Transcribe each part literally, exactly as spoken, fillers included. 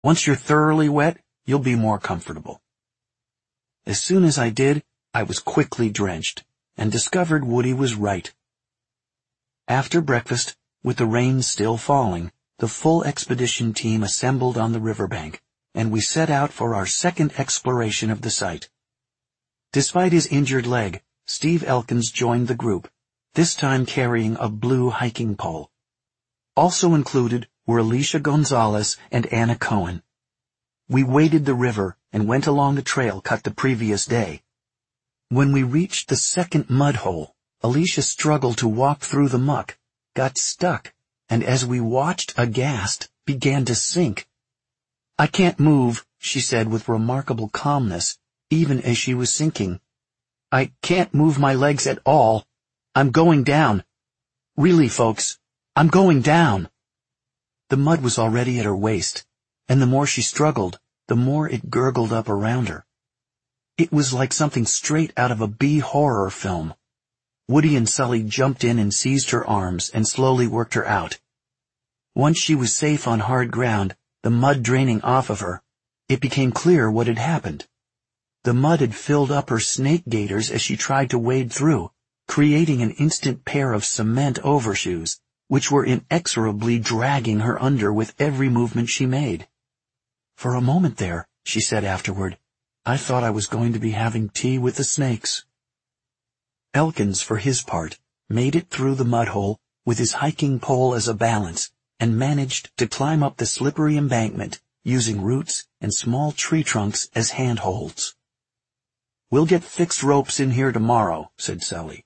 Once you're thoroughly wet, you'll be more comfortable." As soon as I did, I was quickly drenched, and discovered Woody was right. After breakfast, with the rain still falling, the full expedition team assembled on the riverbank, and we set out for our second exploration of the site. Despite his injured leg, Steve Elkins joined the group, this time carrying a blue hiking pole. Also included were Alicia Gonzalez and Anna Cohen. We waded the river and went along the trail cut the previous day. When we reached the second mud hole, Alicia struggled to walk through the muck, got stuck, and as we watched aghast, began to sink. "I can't move," she said with remarkable calmness, even as she was sinking. "I can't move my legs at all. I'm going down. Really, folks, I'm going down." The mud was already at her waist, and the more she struggled, the more it gurgled up around her. It was like something straight out of a B-horror film. Woody and Sully jumped in and seized her arms and slowly worked her out. Once she was safe on hard ground, the mud draining off of her, it became clear what had happened. The mud had filled up her snake gaiters as she tried to wade through, creating an instant pair of cement overshoes, which were inexorably dragging her under with every movement she made. "For a moment there," she said afterward, "I thought I was going to be having tea with the snakes." Elkins, for his part, made it through the mud hole with his hiking pole as a balance and managed to climb up the slippery embankment using roots and small tree trunks as handholds. "We'll get fixed ropes in here tomorrow," said Sully.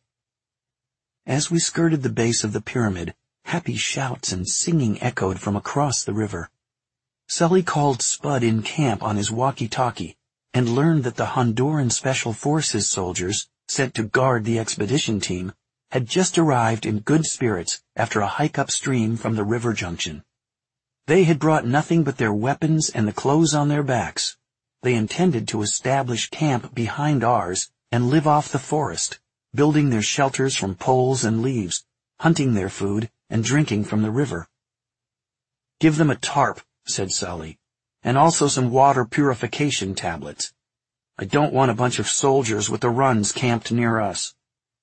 As we skirted the base of the pyramid, happy shouts and singing echoed from across the river. Sully called Spud in camp on his walkie-talkie and learned that the Honduran Special Forces soldiers sent to guard the expedition team had just arrived in good spirits after a hike upstream from the river junction. They had brought nothing but their weapons and the clothes on their backs. They intended to establish camp behind ours and live off the forest, building their shelters from poles and leaves, hunting their food, and drinking from the river. "Give them a tarp," said Sully, "and also some water purification tablets. I don't want a bunch of soldiers with the runs camped near us."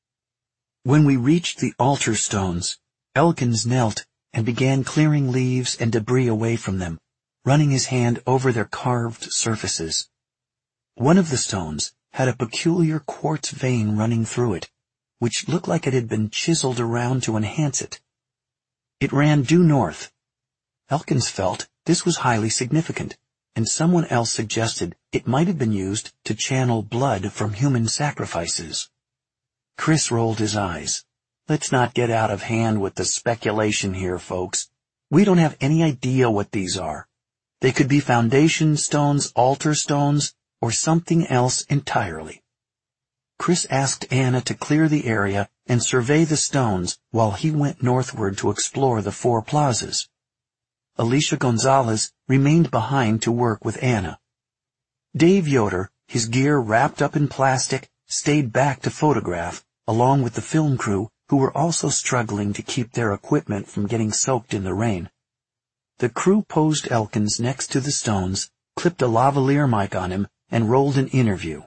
When we reached the altar stones, Elkins knelt and began clearing leaves and debris away from them, running his hand over their carved surfaces. One of the stones had a peculiar quartz vein running through it, which looked like it had been chiseled around to enhance it. It ran due north. Elkins felt this was highly significant, and someone else suggested it might have been used to channel blood from human sacrifices. Chris rolled his eyes. "Let's not get out of hand with the speculation here, folks. We don't have any idea what these are. They could be foundation stones, altar stones, or something else entirely." Chris asked Anna to clear the area and survey the stones while he went northward to explore the four plazas. Alicia Gonzalez remained behind to work with Anna. Dave Yoder, his gear wrapped up in plastic, stayed back to photograph, along with the film crew, who were also struggling to keep their equipment from getting soaked in the rain. The crew posed Elkins next to the stones, clipped a lavalier mic on him, and rolled an interview.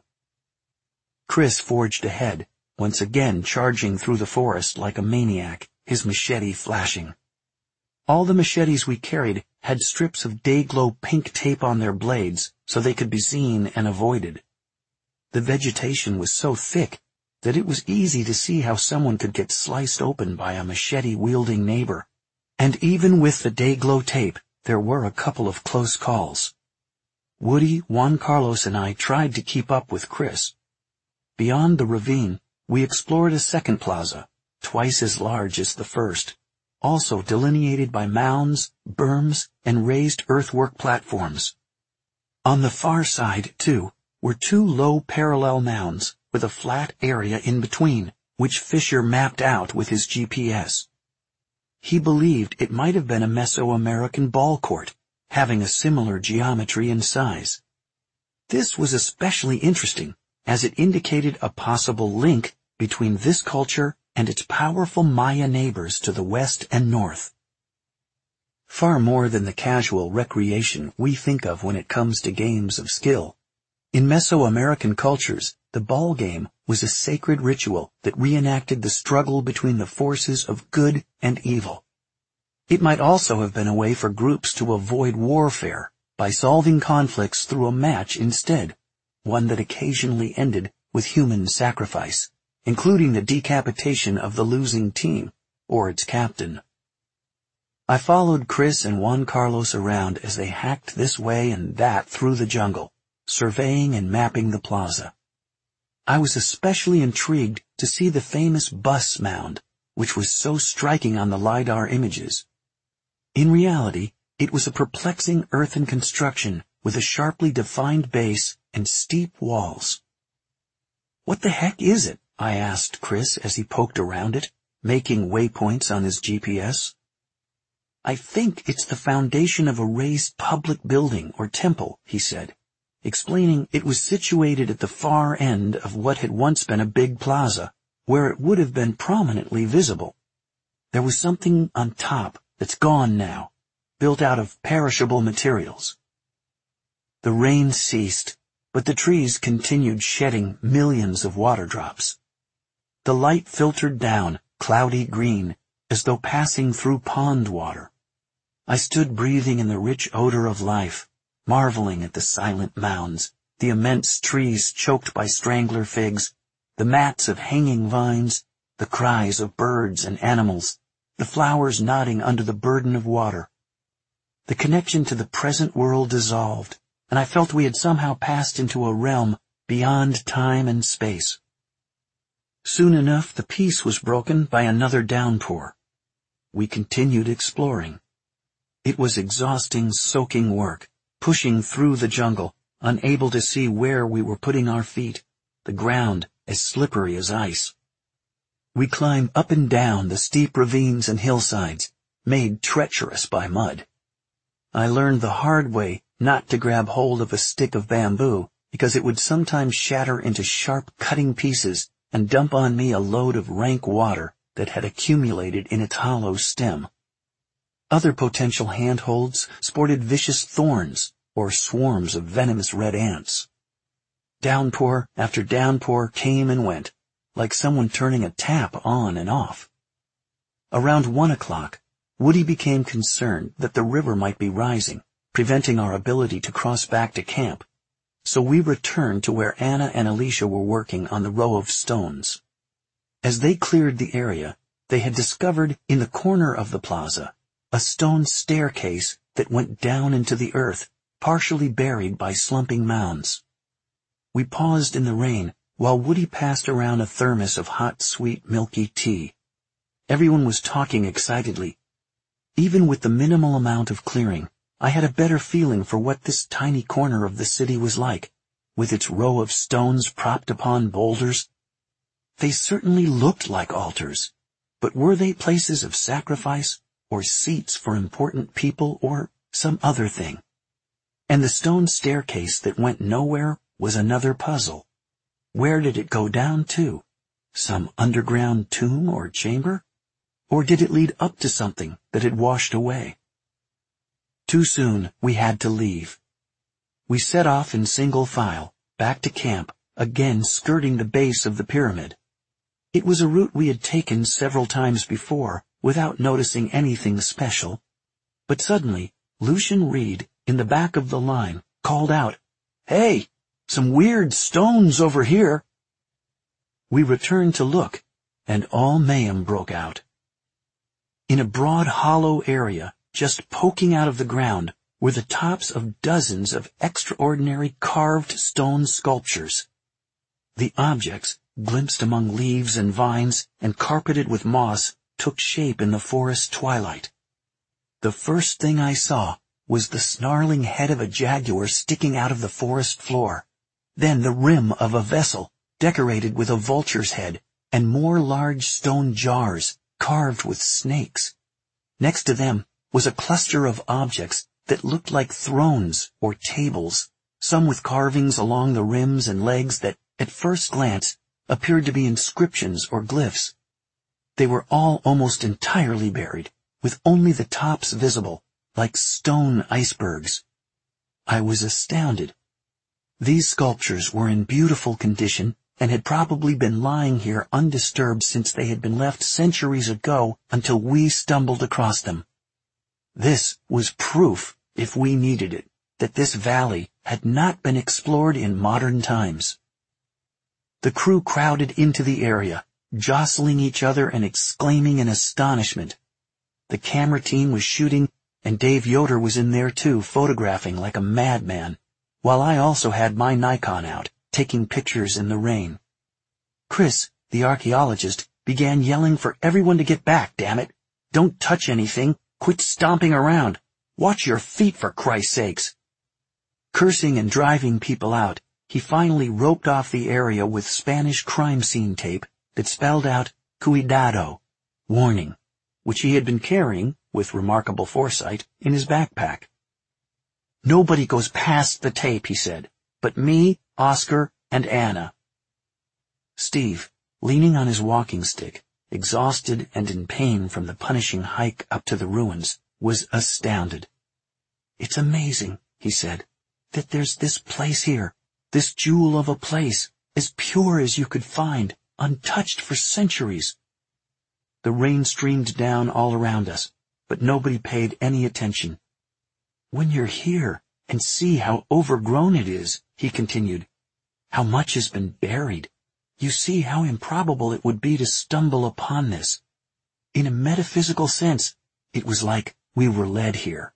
Chris forged ahead, once again charging through the forest like a maniac, his machete flashing. All the machetes we carried had strips of day-glow pink tape on their blades so they could be seen and avoided. The vegetation was so thick that it was easy to see how someone could get sliced open by a machete-wielding neighbor. And even with the day-glow tape, there were a couple of close calls. Woody, Juan Carlos, and I tried to keep up with Chris. Beyond the ravine, we explored a second plaza, twice as large as the first, also delineated by mounds, berms, and raised earthwork platforms. On the far side, too, were two low parallel mounds with a flat area in between, which Fisher mapped out with his G P S. He believed it might have been a Mesoamerican ball court, having a similar geometry and size. This was especially interesting, as it indicated a possible link between this culture and its powerful Maya neighbors to the west and north. far more than the casual recreation we think of when it comes to games of skill. In Mesoamerican cultures, the ball game was a sacred ritual that reenacted the struggle between the forces of good and evil. It might also have been a way for groups to avoid warfare by solving conflicts through a match instead, one that occasionally ended with human sacrifice, including the decapitation of the losing team or its captain. I followed Chris and Juan Carlos around as they hacked this way and that through the jungle, surveying and mapping the plaza. I was especially intrigued to see the famous bus mound, which was so striking on the LiDAR images. In reality, it was a perplexing earthen construction with a sharply defined base and steep walls. "What the heck is it?" I asked Chris as he poked around it, making waypoints on his G P S. "I think it's the foundation of a raised public building or temple," he said, explaining it was situated at the far end of what had once been a big plaza, where it would have been prominently visible. There was something on top that's gone now, built out of perishable materials. The rain ceased, but the trees continued shedding millions of water drops. The light filtered down, cloudy green, as though passing through pond water. I stood breathing in the rich odor of life, marveling at the silent mounds, the immense trees choked by strangler figs, the mats of hanging vines, the cries of birds and animals, the flowers nodding under the burden of water. The connection to the present world dissolved, and I felt we had somehow passed into a realm beyond time and space. Soon enough, the peace was broken by another downpour. We continued exploring. It was exhausting, soaking work, pushing through the jungle, unable to see where we were putting our feet, the ground as slippery as ice. We climbed up and down the steep ravines and hillsides, made treacherous by mud. I learned the hard way not to grab hold of a stick of bamboo, because it would sometimes shatter into sharp cutting pieces and dump on me a load of rank water that had accumulated in its hollow stem. Other potential handholds sported vicious thorns or swarms of venomous red ants. Downpour after downpour came and went, like someone turning a tap on and off. Around one o'clock, Woody became concerned that the river might be rising, preventing our ability to cross back to camp, so we returned to where Anna and Alicia were working on the row of stones. As they cleared the area, they had discovered in the corner of the plaza a stone staircase that went down into the earth, partially buried by slumping mounds. We paused in the rain while Woody passed around a thermos of hot, sweet, milky tea. Everyone was talking excitedly. Even with the minimal amount of clearing, I had a better feeling for what this tiny corner of the city was like, with its row of stones propped upon boulders. They certainly looked like altars, but were they places of sacrifice, or seats for important people, or some other thing? And the stone staircase that went nowhere was another puzzle. Where did it go down to? Some underground tomb or chamber? Or did it lead up to something that had washed away? Too soon, we had to leave. We set off in single file, back to camp, again skirting the base of the pyramid. It was a route we had taken several times before, without noticing anything special. But suddenly, Lucian Reed, in the back of the line, called out, "Hey, some weird stones over here." We returned to look, and all mayhem broke out. In a broad hollow area, just poking out of the ground, were the tops of dozens of extraordinary carved stone sculptures. The objects, glimpsed among leaves and vines and carpeted with moss, took shape in the forest twilight. The first thing I saw was the snarling head of a jaguar sticking out of the forest floor, then the rim of a vessel decorated with a vulture's head, and more large stone jars carved with snakes. Next to them was a cluster of objects that looked like thrones or tables, some with carvings along the rims and legs that, at first glance, appeared to be inscriptions or glyphs. They were all almost entirely buried, with only the tops visible, like stone icebergs. I was astounded. These sculptures were in beautiful condition and had probably been lying here undisturbed since they had been left centuries ago until we stumbled across them. This was proof, if we needed it, that this valley had not been explored in modern times. The crew crowded into the area, jostling each other and exclaiming in astonishment. The camera team was shooting, and Dave Yoder was in there too, photographing like a madman, while I also had my Nikon out, taking pictures in the rain. Chris, the archaeologist, began yelling for everyone to get back, damn it. Don't touch anything. Quit stomping around. Watch your feet, for Christ's sakes. Cursing and driving people out, he finally roped off the area with Spanish crime scene tape that spelled out Cuidado, warning, which he had been carrying, with remarkable foresight, in his backpack. Nobody goes past the tape, he said, but me, Oscar, and Anna. Steve, leaning on his walking stick, exhausted and in pain from the punishing hike up to the ruins, was astounded. It's amazing, he said, that there's this place here, this jewel of a place, as pure as you could find, untouched for centuries. The rain streamed down all around us, but nobody paid any attention. When you're here and see how overgrown it is, he continued, how much has been buried, you see how improbable it would be to stumble upon this. In a metaphysical sense, it was like we were led here.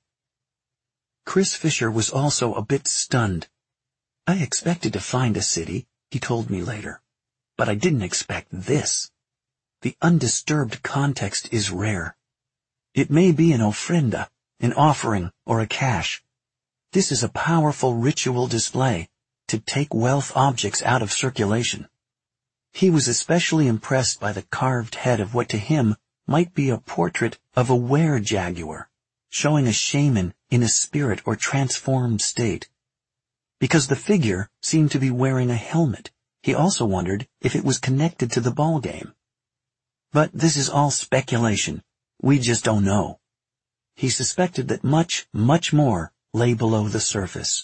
Chris Fisher was also a bit stunned. I expected to find a city, he told me later, but I didn't expect this. The undisturbed context is rare. It may be an ofrenda, an offering, or a cache. This is a powerful ritual display to take wealth objects out of circulation. He was especially impressed by the carved head of what to him might be a portrait of a were-jaguar, showing a shaman in a spirit or transformed state. Because the figure seemed to be wearing a helmet, he also wondered if it was connected to the ball game. But this is all speculation. We just don't know. He suspected that much, much more lay below the surface.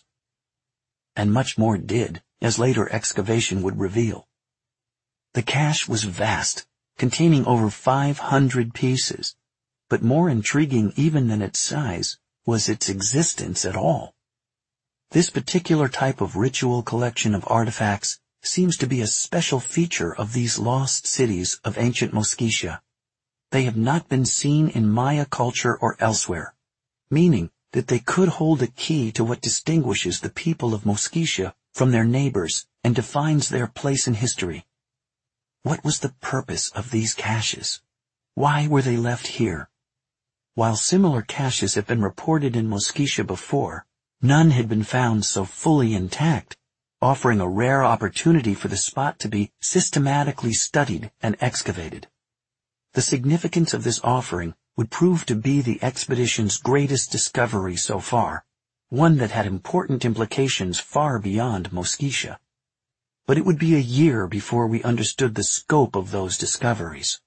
And much more did, as later excavation would reveal. The cache was vast, containing over five hundred pieces, but more intriguing even than its size was its existence at all. This particular type of ritual collection of artifacts seems to be a special feature of these lost cities of ancient Mosquitia. They have not been seen in Maya culture or elsewhere, meaning that they could hold a key to what distinguishes the people of Mosquitia from their neighbors and defines their place in history. What was the purpose of these caches? Why were they left here? While similar caches have been reported in Mosquitia before, none had been found so fully intact, offering a rare opportunity for the spot to be systematically studied and excavated. The significance of this offering would prove to be the expedition's greatest discovery so far, one that had important implications far beyond Mosquitia. But it would be a year before we understood the scope of those discoveries.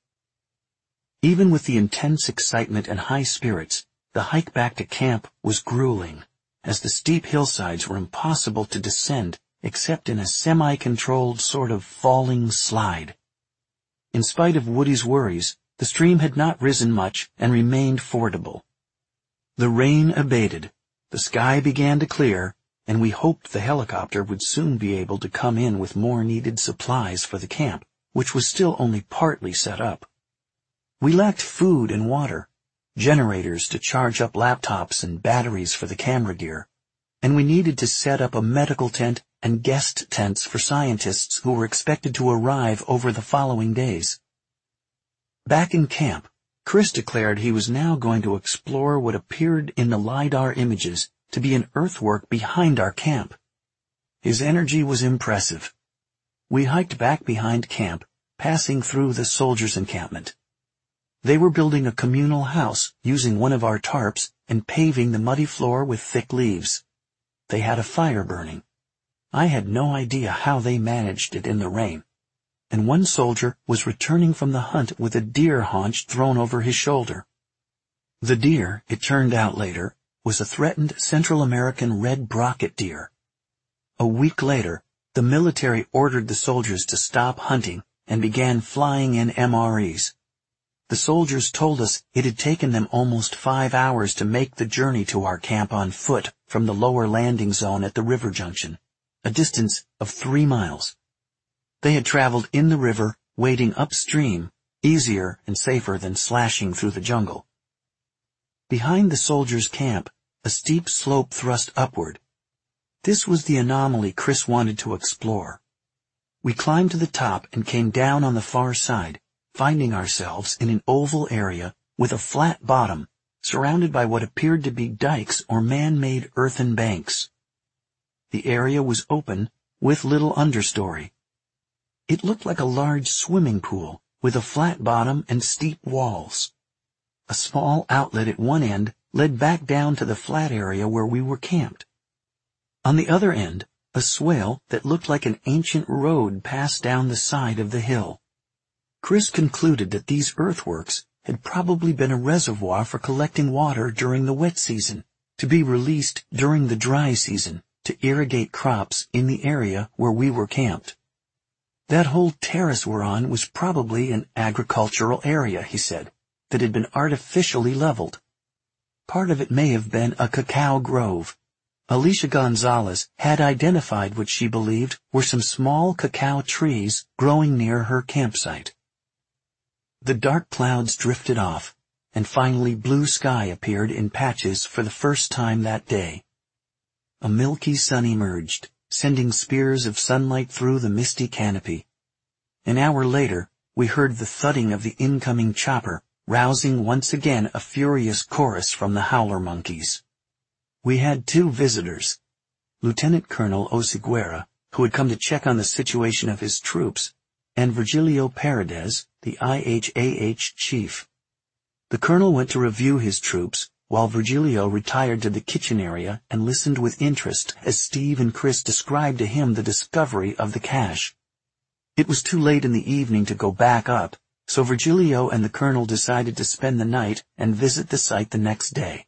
Even with the intense excitement and high spirits, the hike back to camp was grueling, as the steep hillsides were impossible to descend except in a semi-controlled sort of falling slide. In spite of Woody's worries, the stream had not risen much and remained fordable. The rain abated, the sky began to clear, and we hoped the helicopter would soon be able to come in with more needed supplies for the camp, which was still only partly set up. We lacked food and water, generators to charge up laptops and batteries for the camera gear, and we needed to set up a medical tent and guest tents for scientists who were expected to arrive over the following days. Back in camp, Chris declared he was now going to explore what appeared in the LiDAR images to be an earthwork behind our camp. His energy was impressive. We hiked back behind camp, passing through the soldiers' encampment. They were building a communal house using one of our tarps and paving the muddy floor with thick leaves. They had a fire burning. I had no idea how they managed it in the rain, and one soldier was returning from the hunt with a deer haunch thrown over his shoulder. The deer, it turned out later, was a threatened Central American red brocket deer. A week later, the military ordered the soldiers to stop hunting and began flying in M R Es. The soldiers told us it had taken them almost five hours to make the journey to our camp on foot from the lower landing zone at the river junction, a distance of three miles. They had traveled in the river, wading upstream, easier and safer than slashing through the jungle. Behind the soldiers' camp, a steep slope thrust upward. This was the anomaly Chris wanted to explore. We climbed to the top and came down on the far side, finding ourselves in an oval area with a flat bottom, surrounded by what appeared to be dikes or man-made earthen banks. The area was open, with little understory. It looked like a large swimming pool, with a flat bottom and steep walls. A small outlet at one end led back down to the flat area where we were camped. On the other end, a swale that looked like an ancient road passed down the side of the hill. Chris concluded that these earthworks had probably been a reservoir for collecting water during the wet season, to be released during the dry season to irrigate crops in the area where we were camped. That whole terrace we're on was probably an agricultural area, he said, that had been artificially leveled. Part of it may have been a cacao grove. Alicia Gonzalez had identified what she believed were some small cacao trees growing near her campsite. The dark clouds drifted off, and finally blue sky appeared in patches for the first time that day. A milky sun emerged, sending spears of sunlight through the misty canopy. An hour later, we heard the thudding of the incoming chopper, rousing once again a furious chorus from the howler monkeys. We had two visitors. Lieutenant Colonel Osiguera, who had come to check on the situation of his troops, and Virgilio Paredes, the I H A H chief. The colonel went to review his troops, while Virgilio retired to the kitchen area and listened with interest as Steve and Chris described to him the discovery of the cache. It was too late in the evening to go back up, so Virgilio and the colonel decided to spend the night and visit the site the next day.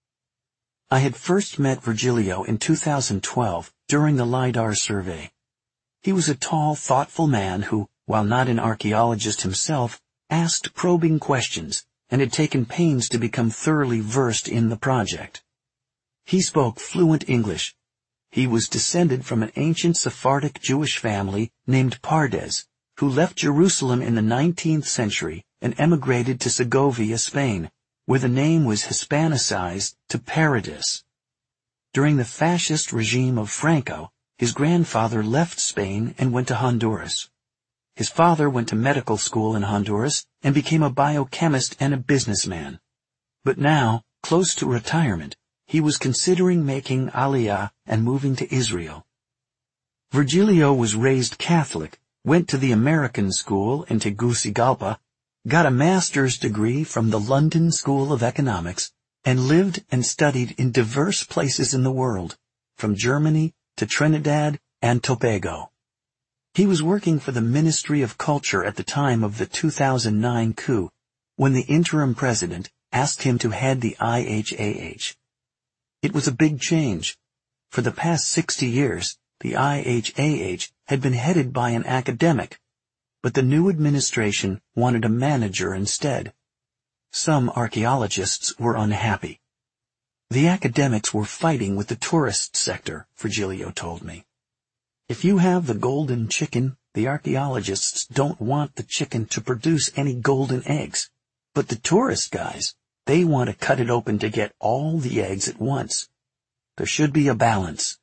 I had first met Virgilio in two thousand twelve during the LiDAR survey. He was a tall, thoughtful man who, while not an archaeologist himself, asked probing questions and had taken pains to become thoroughly versed in the project. He spoke fluent English. He was descended from an ancient Sephardic Jewish family named Pardes, who left Jerusalem in the nineteenth century and emigrated to Segovia, Spain, where the name was Hispanicized to Paradis. During the fascist regime of Franco, his grandfather left Spain and went to Honduras. His father went to medical school in Honduras and became a biochemist and a businessman. But now, close to retirement, he was considering making Aliyah and moving to Israel. Virgilio was raised Catholic, went to the American school in Tegucigalpa, got a master's degree from the London School of Economics, and lived and studied in diverse places in the world, from Germany to Trinidad and Tobago. He was working for the Ministry of Culture at the time of the two thousand nine coup, when the interim president asked him to head the I H A H. It was a big change. For the past sixty years, the I H A H had been headed by an academic, but the new administration wanted a manager instead. Some archaeologists were unhappy. The academics were fighting with the tourist sector, Virgilio told me. If you have the golden chicken, the archaeologists don't want the chicken to produce any golden eggs. But the tourist guys, they want to cut it open to get all the eggs at once. There should be a balance.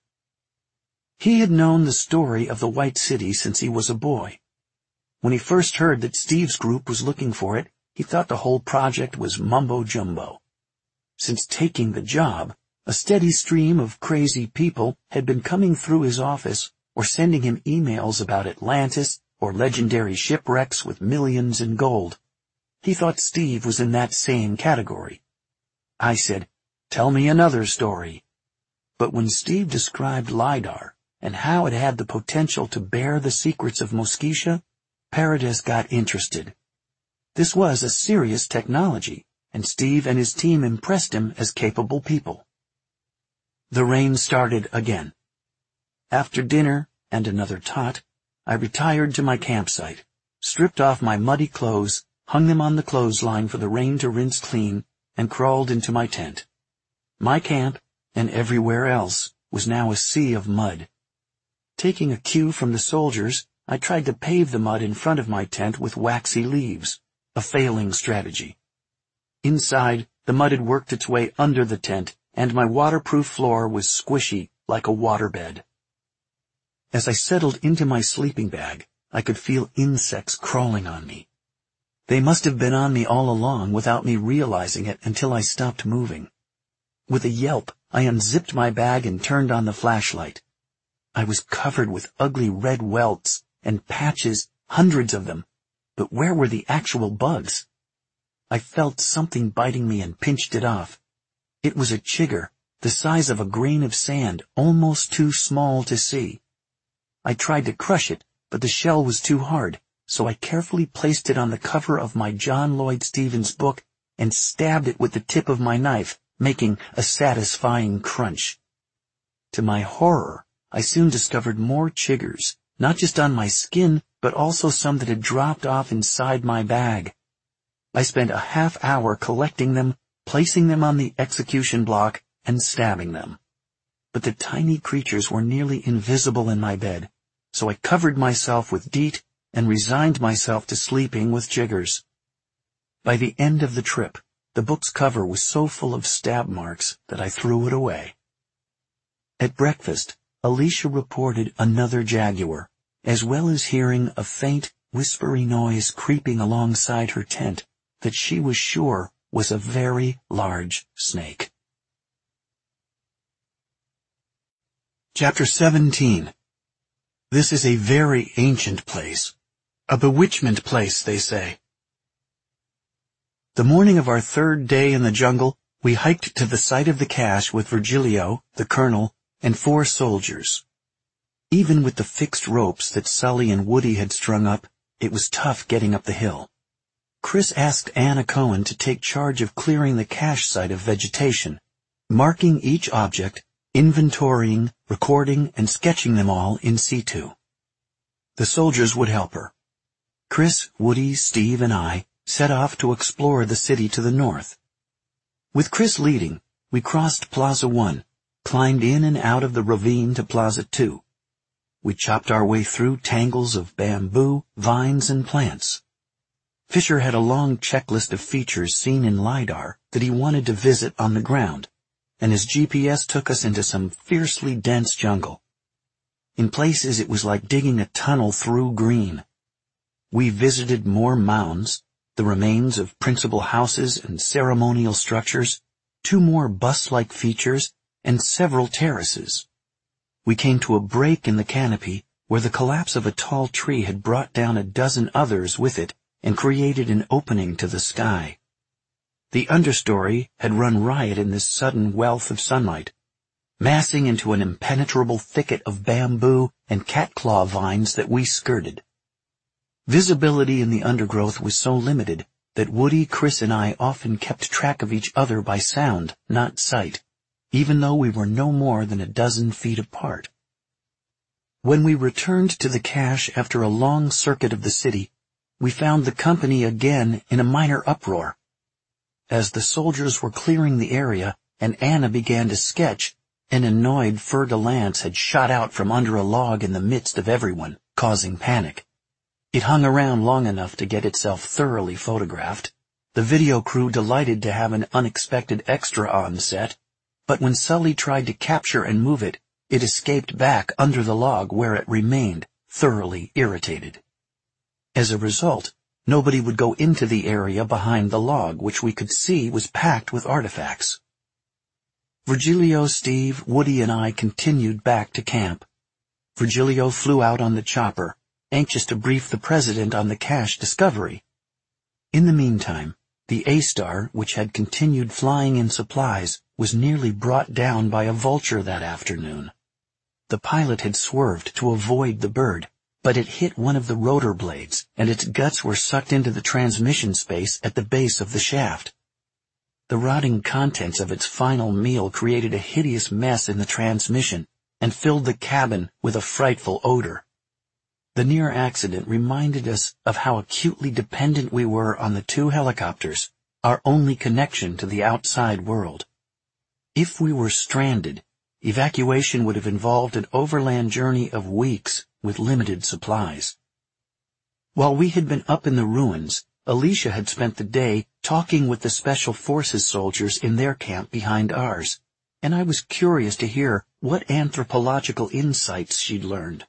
He had known the story of the White City since he was a boy. When he first heard that Steve's group was looking for it, he thought the whole project was mumbo-jumbo. Since taking the job, a steady stream of crazy people had been coming through his office or sending him emails about Atlantis or legendary shipwrecks with millions in gold. He thought Steve was in that same category. I said, "Tell me another story." But when Steve described LiDAR and how it had the potential to bear the secrets of Mosquitia, Paradis got interested. This was a serious technology, and Steve and his team impressed him as capable people. The rain started again. After dinner and another tot, I retired to my campsite, stripped off my muddy clothes, hung them on the clothesline for the rain to rinse clean, and crawled into my tent. My camp, and everywhere else, was now a sea of mud. Taking a cue from the soldiers, I tried to pave the mud in front of my tent with waxy leaves, a failing strategy. Inside, the mud had worked its way under the tent, and my waterproof floor was squishy like a waterbed. As I settled into my sleeping bag, I could feel insects crawling on me. They must have been on me all along without me realizing it until I stopped moving. With a yelp, I unzipped my bag and turned on the flashlight. I was covered with ugly red welts and patches, hundreds of them, but where were the actual bugs? I felt something biting me and pinched it off. It was a chigger, the size of a grain of sand, almost too small to see. I tried to crush it, but the shell was too hard, so I carefully placed it on the cover of my John Lloyd Stephens book and stabbed it with the tip of my knife, making a satisfying crunch. To my horror, I soon discovered more chiggers, not just on my skin, but also some that had dropped off inside my bag. I spent a half hour collecting them, placing them on the execution block, and stabbing them. But the tiny creatures were nearly invisible in my bed, so I covered myself with DEET and resigned myself to sleeping with chiggers. By the end of the trip, the book's cover was so full of stab marks that I threw it away. At breakfast, Alicia reported another jaguar, as well as hearing a faint, whispery noise creeping alongside her tent that she was sure was a very large snake. Chapter seventeen. This is a very ancient place. A bewitchment place, they say. The morning of our third day in the jungle, we hiked to the site of the cache with Virgilio, the colonel, and four soldiers. Even with the fixed ropes that Sully and Woody had strung up, it was tough getting up the hill. Chris asked Anna Cohen to take charge of clearing the cache site of vegetation, marking each object, inventorying, recording, and sketching them all in situ. The soldiers would help her. Chris, Woody, Steve, and I set off to explore the city to the north. With Chris leading, we crossed Plaza One, climbed in and out of the ravine to Plaza Two. We chopped our way through tangles of bamboo, vines, and plants. Fisher had a long checklist of features seen in LiDAR that he wanted to visit on the ground, and his G P S took us into some fiercely dense jungle. In places it was like digging a tunnel through green. We visited more mounds, the remains of principal houses and ceremonial structures, two more bus-like features, and several terraces. We came to a break in the canopy where the collapse of a tall tree had brought down a dozen others with it and created an opening to the sky. The understory had run riot in this sudden wealth of sunlight, massing into an impenetrable thicket of bamboo and catclaw vines that we skirted. Visibility in the undergrowth was so limited that Woody, Chris, and I often kept track of each other by sound, not sight, even though we were no more than a dozen feet apart. When we returned to the cache after a long circuit of the city, we found the company again in a minor uproar. As the soldiers were clearing the area and Anna began to sketch, an annoyed fer-de-lance had shot out from under a log in the midst of everyone, causing panic. It hung around long enough to get itself thoroughly photographed, the video crew delighted to have an unexpected extra on set, but when Sully tried to capture and move it, it escaped back under the log where it remained, thoroughly irritated. As a result, nobody would go into the area behind the log, which we could see was packed with artifacts. Virgilio, Steve, Woody, and I continued back to camp. Virgilio flew out on the chopper, anxious to brief the president on the cache discovery. In the meantime, the A-Star, which had continued flying in supplies, was nearly brought down by a vulture that afternoon. The pilot had swerved to avoid the bird, but it hit one of the rotor blades, and its guts were sucked into the transmission space at the base of the shaft. The rotting contents of its final meal created a hideous mess in the transmission and filled the cabin with a frightful odor. The near accident reminded us of how acutely dependent we were on the two helicopters, our only connection to the outside world. If we were stranded, evacuation would have involved an overland journey of weeks with limited supplies. While we had been up in the ruins, Alicia had spent the day talking with the Special Forces soldiers in their camp behind ours, and I was curious to hear what anthropological insights she'd learned.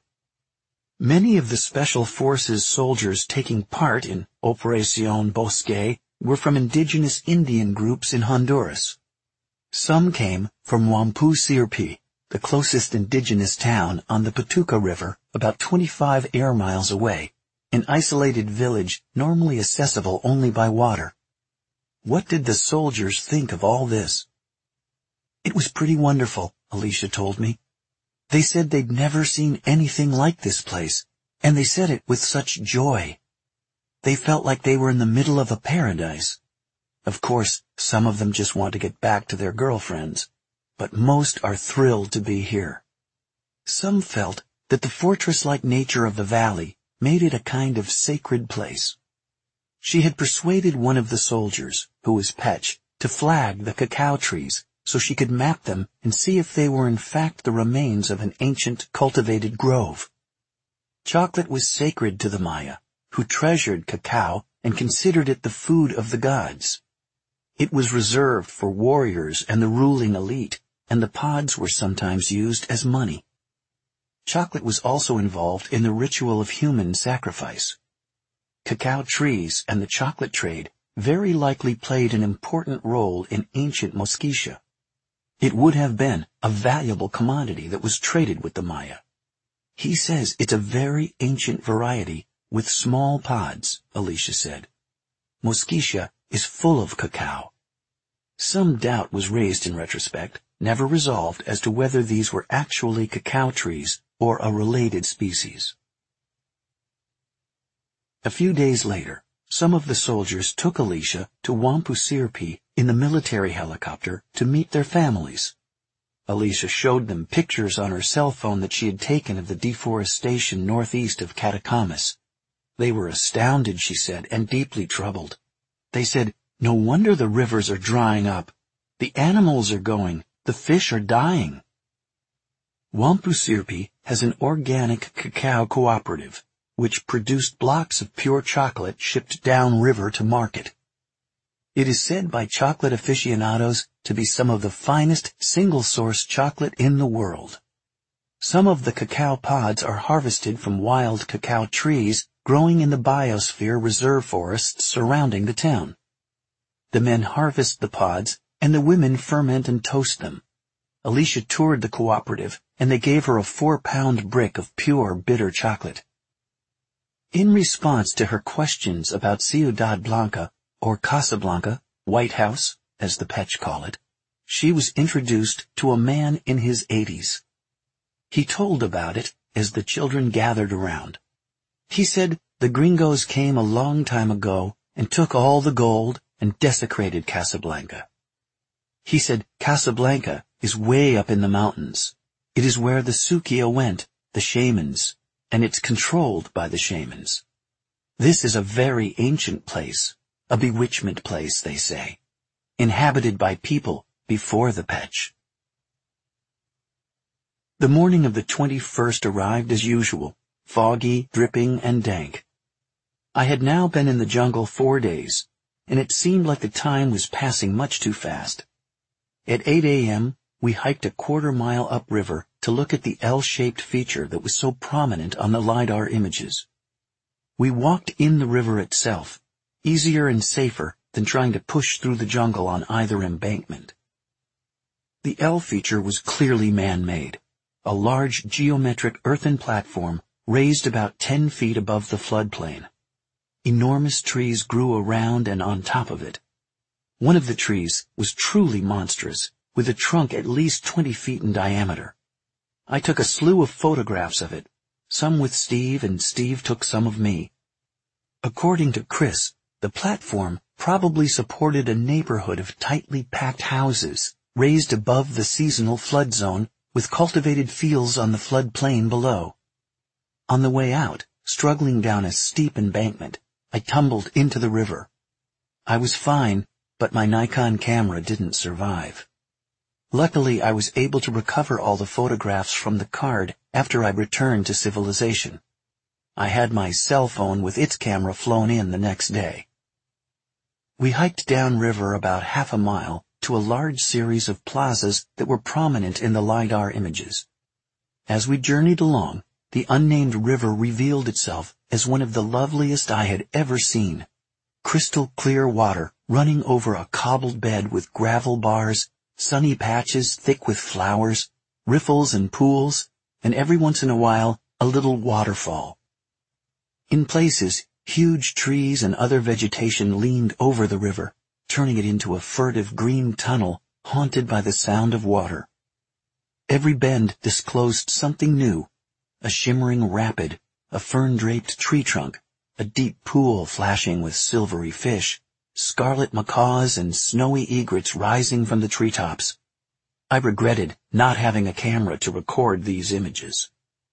Many of the Special Forces soldiers taking part in Operación Bosque were from indigenous Indian groups in Honduras. Some came from Wampu Sirpi, the closest indigenous town on the Patuca River, about twenty-five air miles away, an isolated village normally accessible only by water. What did the soldiers think of all this? It was pretty wonderful, Alicia told me. They said they'd never seen anything like this place, and they said it with such joy. They felt like they were in the middle of a paradise. Of course, some of them just want to get back to their girlfriends, but most are thrilled to be here. Some felt that the fortress-like nature of the valley made it a kind of sacred place. She had persuaded one of the soldiers, who was Petch, to flag the cacao trees so she could map them and see if they were in fact the remains of an ancient cultivated grove. Chocolate was sacred to the Maya, who treasured cacao and considered it the food of the gods. It was reserved for warriors and the ruling elite, and the pods were sometimes used as money. Chocolate was also involved in the ritual of human sacrifice. Cacao trees and the chocolate trade very likely played an important role in ancient Mosquitia. It would have been a valuable commodity that was traded with the Maya. He says it's a very ancient variety with small pods, Alicia said. Mosquitia is full of cacao. Some doubt was raised in retrospect, never resolved as to whether these were actually cacao trees or a related species. A few days later, some of the soldiers took Alicia to Wampu Sirpi in the military helicopter to meet their families. Alicia showed them pictures on her cell phone that she had taken of the deforestation northeast of Catacamas. They were astounded, she said, and deeply troubled. They said, "No wonder the rivers are drying up. The animals are going. The fish are dying." Wampu Sirpi has an organic cacao cooperative, which produced blocks of pure chocolate shipped downriver to market. It is said by chocolate aficionados to be some of the finest single-source chocolate in the world. Some of the cacao pods are harvested from wild cacao trees growing in the biosphere reserve forests surrounding the town. The men harvest the pods, and the women ferment and toast them. Alicia toured the cooperative, and they gave her a four-pound brick of pure, bitter chocolate. In response to her questions about Ciudad Blanca, or Casablanca, White House, as the Petch call it, she was introduced to a man in his eighties. He told about it as the children gathered around. He said the gringos came a long time ago and took all the gold and desecrated Casablanca. He said Casablanca is way up in the mountains. It is where the Sukia went, the shamans, and it's controlled by the shamans. This is a very ancient place, a bewitchment place, they say, inhabited by people before the Petch. The morning of the twenty-first arrived as usual, foggy, dripping, and dank. I had now been in the jungle four days, and it seemed like the time was passing much too fast. At eight a.m., we hiked a quarter mile upriver to look at the L-shaped feature that was so prominent on the LiDAR images. We walked in the river itself, easier and safer than trying to push through the jungle on either embankment. The L feature was clearly man-made, a large geometric earthen platform raised about ten feet above the floodplain. Enormous trees grew around and on top of it. One of the trees was truly monstrous, with a trunk at least twenty feet in diameter. I took a slew of photographs of it, some with Steve, and Steve took some of me. According to Chris, the platform probably supported a neighborhood of tightly packed houses, raised above the seasonal flood zone, with cultivated fields on the floodplain below. On the way out, struggling down a steep embankment, I tumbled into the river. I was fine, but my Nikon camera didn't survive. Luckily, I was able to recover all the photographs from the card after I returned to civilization. I had my cell phone with its camera flown in the next day. We hiked downriver about half a mile to a large series of plazas that were prominent in the LiDAR images. As we journeyed along, the unnamed river revealed itself as one of the loveliest I had ever seen. Crystal clear water running over a cobbled bed with gravel bars, sunny patches thick with flowers, riffles and pools, and every once in a while a little waterfall. In places, huge trees and other vegetation leaned over the river, turning it into a furtive green tunnel haunted by the sound of water. Every bend disclosed something new, a shimmering rapid, a fern-draped tree trunk, a deep pool flashing with silvery fish, scarlet macaws and snowy egrets rising from the treetops. I regretted not having a camera to record these images.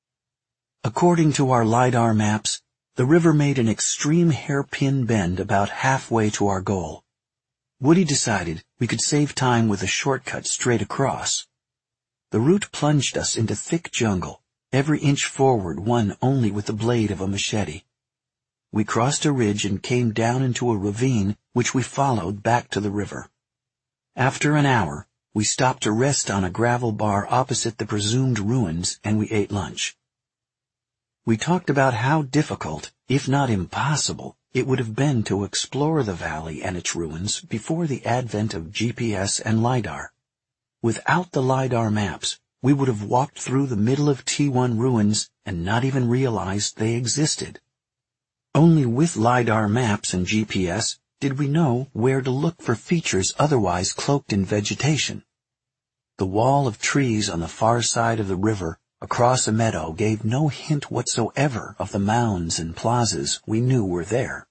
According to our LiDAR maps, the river made an extreme hairpin bend about halfway to our goal. Woody decided we could save time with a shortcut straight across. The route plunged us into thick jungle, every inch forward won only with the blade of a machete. We crossed a ridge and came down into a ravine which we followed back to the river. After an hour, we stopped to rest on a gravel bar opposite the presumed ruins, and we ate lunch. We talked about how difficult, if not impossible, it would have been to explore the valley and its ruins before the advent of G P S and LiDAR. Without the LiDAR maps, we would have walked through the middle of T one ruins and not even realized they existed. Only with LiDAR maps and G P S did we know where to look for features otherwise cloaked in vegetation. The wall of trees on the far side of the river across a meadow gave no hint whatsoever of the mounds and plazas we knew were there.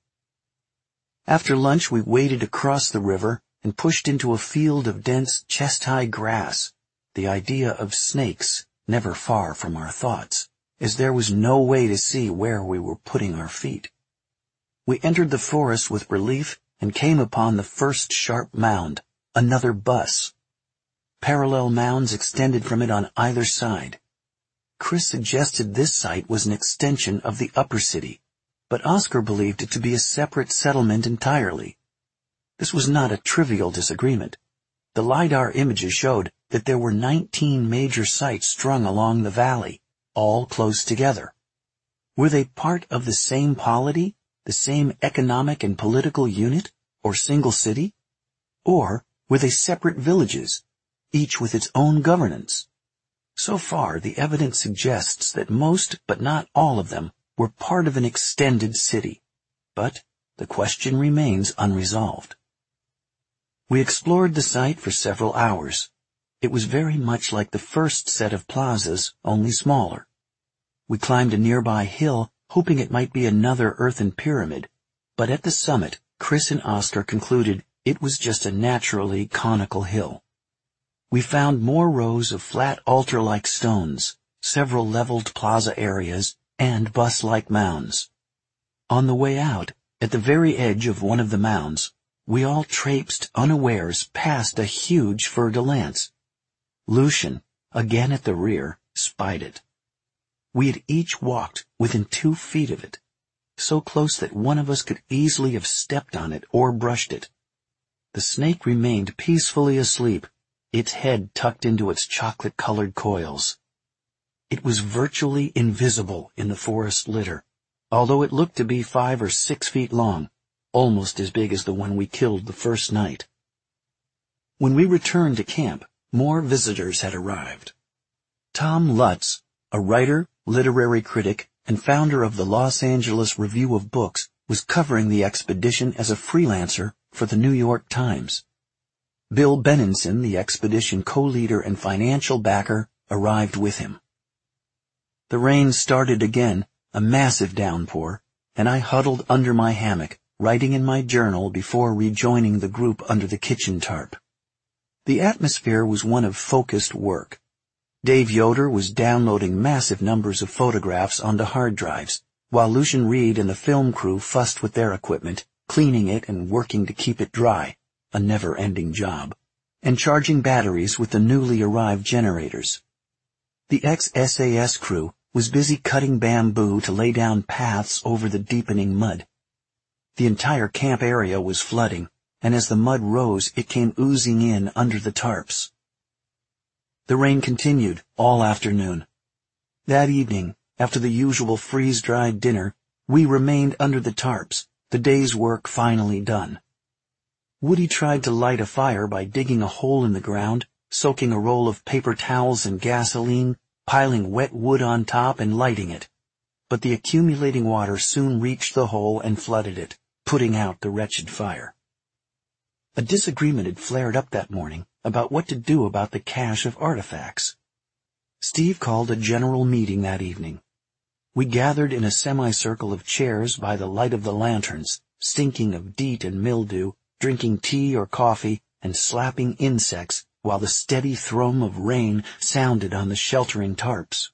After lunch, we waded across the river and pushed into a field of dense chest-high grass, the idea of snakes never far from our thoughts, as there was no way to see where we were putting our feet. We entered the forest with relief and came upon the first sharp mound, another bus. Parallel mounds extended from it on either side. Chris suggested this site was an extension of the upper city, but Oscar believed it to be a separate settlement entirely. This was not a trivial disagreement. The LiDAR images showed that there were nineteen major sites strung along the valley, all close together. Were they part of the same polity, the same economic and political unit, or single city? Or were they separate villages, each with its own governance? So far, the evidence suggests that most, but not all of them, were part of an extended city. But the question remains unresolved. We explored the site for several hours. It was very much like the first set of plazas, only smaller. We climbed a nearby hill, hoping it might be another earthen pyramid, but at the summit, Chris and Oscar concluded it was just a naturally conical hill. We found more rows of flat altar-like stones, several leveled plaza areas, and bus-like mounds. On the way out, at the very edge of one of the mounds, we all traipsed unawares past a huge fer-de-lance. Lucian, again at the rear, spied it. We had each walked within two feet of it, so close that one of us could easily have stepped on it or brushed it. The snake remained peacefully asleep, its head tucked into its chocolate-colored coils. It was virtually invisible in the forest litter, although it looked to be five or six feet long, almost as big as the one we killed the first night. When we returned to camp, more visitors had arrived. Tom Lutz, a writer, literary critic, and founder of the Los Angeles Review of Books, was covering the expedition as a freelancer for the New York Times. Bill Benenson, the expedition co-leader and financial backer, arrived with him. The rain started again, a massive downpour, and I huddled under my hammock, writing in my journal before rejoining the group under the kitchen tarp. The atmosphere was one of focused work. Dave Yoder was downloading massive numbers of photographs onto hard drives, while Lucian Reed and the film crew fussed with their equipment, cleaning it and working to keep it dry, a never-ending job, and charging batteries with the newly arrived generators. The ex-S A S crew was busy cutting bamboo to lay down paths over the deepening mud. The entire camp area was flooding, and as the mud rose, it came oozing in under the tarps. The rain continued all afternoon. That evening, after the usual freeze-dried dinner, we remained under the tarps, the day's work finally done. Woody tried to light a fire by digging a hole in the ground, soaking a roll of paper towels in gasoline, piling wet wood on top and lighting it. But the accumulating water soon reached the hole and flooded it, putting out the wretched fire. A disagreement had flared up that morning about what to do about the cache of artifacts. Steve called a general meeting that evening. We gathered in a semicircle of chairs by the light of the lanterns, stinking of DEET and mildew, drinking tea or coffee, and slapping insects, while the steady thrum of rain sounded on the sheltering tarps.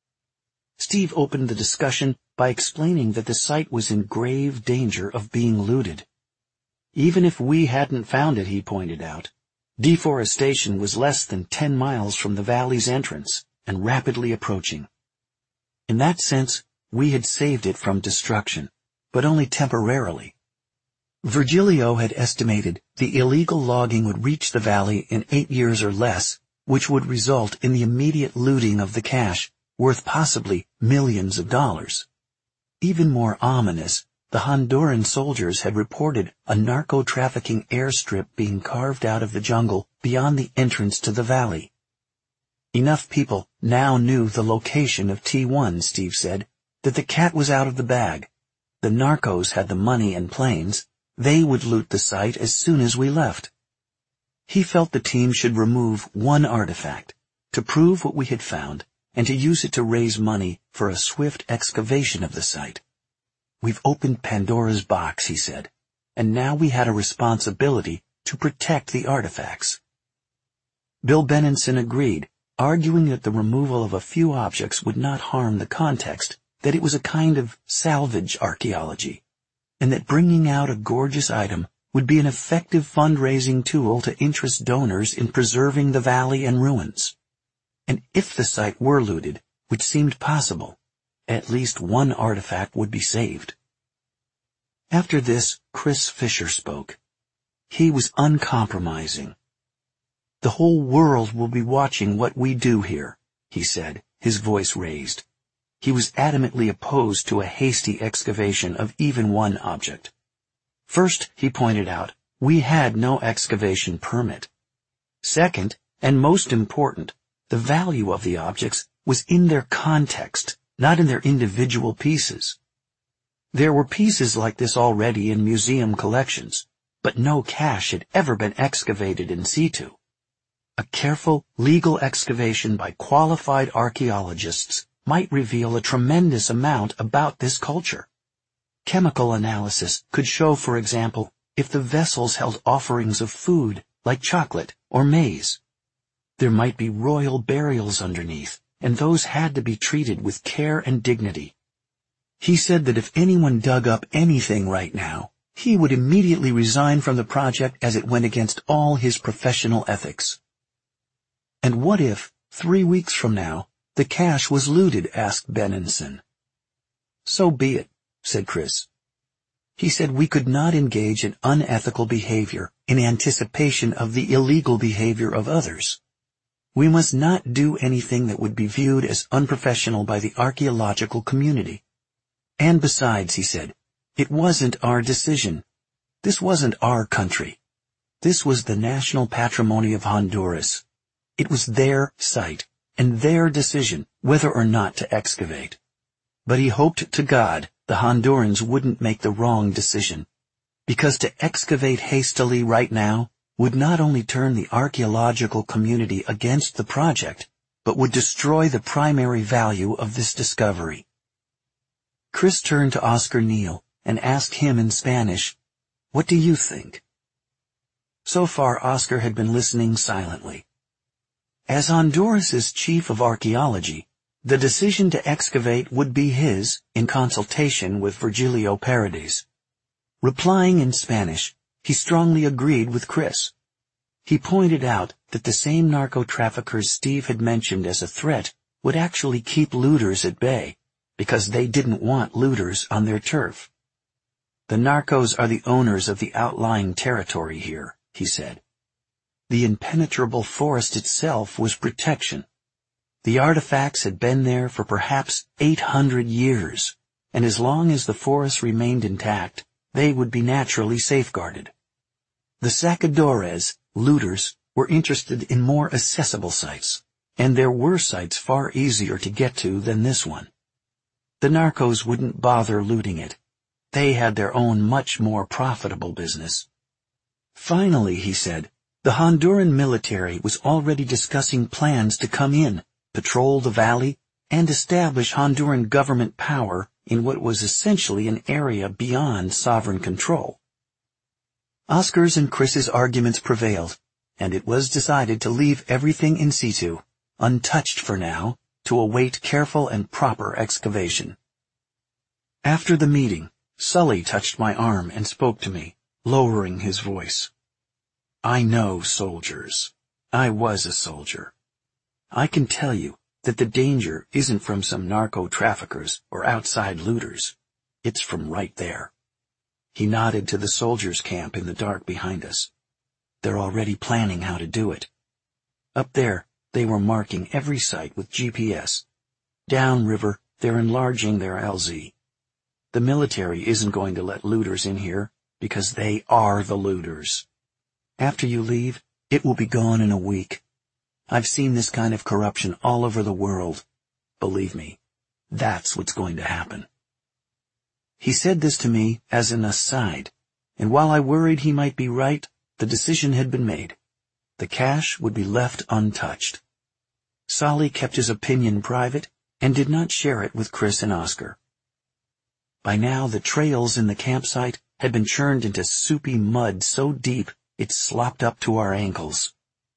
Steve opened the discussion by explaining that the site was in grave danger of being looted. Even if we hadn't found it, he pointed out, deforestation was less than ten miles from the valley's entrance and rapidly approaching. In that sense, we had saved it from destruction, but only temporarily. Virgilio had estimated the illegal logging would reach the valley in eight years or less, which would result in the immediate looting of the cache, worth possibly millions of dollars. Even more ominous, the Honduran soldiers had reported a narco-trafficking airstrip being carved out of the jungle beyond the entrance to the valley. Enough people now knew the location of T one, Steve said, that the cat was out of the bag. The narcos had the money and planes. They would loot the site as soon as we left. He felt the team should remove one artifact to prove what we had found and to use it to raise money for a swift excavation of the site. We've opened Pandora's box, he said, and now we had a responsibility to protect the artifacts. Bill Benenson agreed, arguing that the removal of a few objects would not harm the context, that it was a kind of salvage archaeology, and that bringing out a gorgeous item would be an effective fundraising tool to interest donors in preserving the valley and ruins. And if the site were looted, which seemed possible, at least one artifact would be saved. After this, Chris Fisher spoke. He was uncompromising. The whole world will be watching what we do here, he said, his voice raised. He was adamantly opposed to a hasty excavation of even one object. First, he pointed out, we had no excavation permit. Second, and most important, the value of the objects was in their context, not in their individual pieces. There were pieces like this already in museum collections, but no cache had ever been excavated in situ. A careful, legal excavation by qualified archaeologists might reveal a tremendous amount about this culture. Chemical analysis could show, for example, if the vessels held offerings of food, like chocolate or maize. There might be royal burials underneath, and those had to be treated with care and dignity. He said that if anyone dug up anything right now, he would immediately resign from the project as it went against all his professional ethics. And what if, three weeks from now, the cache was looted, asked Benenson. So be it, said Chris. He said we could not engage in unethical behavior in anticipation of the illegal behavior of others. We must not do anything that would be viewed as unprofessional by the archaeological community. And besides, he said, it wasn't our decision. This wasn't our country. This was the national patrimony of Honduras. It was their site and their decision whether or not to excavate. But he hoped to God the Hondurans wouldn't make the wrong decision, because to excavate hastily right now would not only turn the archaeological community against the project, but would destroy the primary value of this discovery. Chris turned to Oscar Neal and asked him in Spanish, "What do you think?" So far, Oscar had been listening silently. As Honduras's chief of archaeology, the decision to excavate would be his in consultation with Virgilio Paredes. Replying in Spanish, he strongly agreed with Chris. He pointed out that the same narco-traffickers Steve had mentioned as a threat would actually keep looters at bay, because they didn't want looters on their turf. The narcos are the owners of the outlying territory here, he said. The impenetrable forest itself was protection. The artifacts had been there for perhaps eight hundred years, and as long as the forest remained intact, they would be naturally safeguarded. The sacadores, looters, were interested in more accessible sites, and there were sites far easier to get to than this one. The narcos wouldn't bother looting it. They had their own much more profitable business. Finally, he said, the Honduran military was already discussing plans to come in, patrol the valley, and establish Honduran government power in what was essentially an area beyond sovereign control. Oscar's and Chris's arguments prevailed, and it was decided to leave everything in situ, untouched for now, to await careful and proper excavation. After the meeting, Sully touched my arm and spoke to me, lowering his voice. I know soldiers. I was a soldier. I can tell you that the danger isn't from some narco-traffickers or outside looters. It's from right there. He nodded to the soldiers' camp in the dark behind us. They're already planning how to do it. Up there, they were marking every site with G P S. Downriver, they're enlarging their L Z. The military isn't going to let looters in here because they are the looters. After you leave, it will be gone in a week. I've seen this kind of corruption all over the world. Believe me, that's what's going to happen. He said this to me as an aside, and while I worried he might be right, the decision had been made. The cache would be left untouched. Sully kept his opinion private and did not share it with Chris and Oscar. By now the trails in the campsite had been churned into soupy mud so deep it slopped up to our ankles.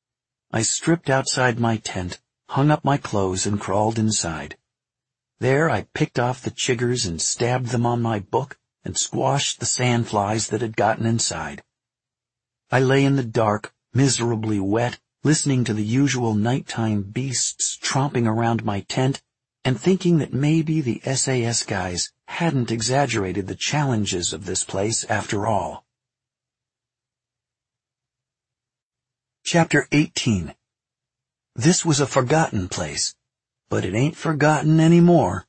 I stripped outside my tent, hung up my clothes, and crawled inside. There I picked off the chiggers and stabbed them on my book and squashed the sandflies that had gotten inside. I lay in the dark, miserably wet, listening to the usual nighttime beasts tromping around my tent and thinking that maybe the S A S guys hadn't exaggerated the challenges of this place after all. Chapter eighteen. This was a forgotten place, but it ain't forgotten anymore.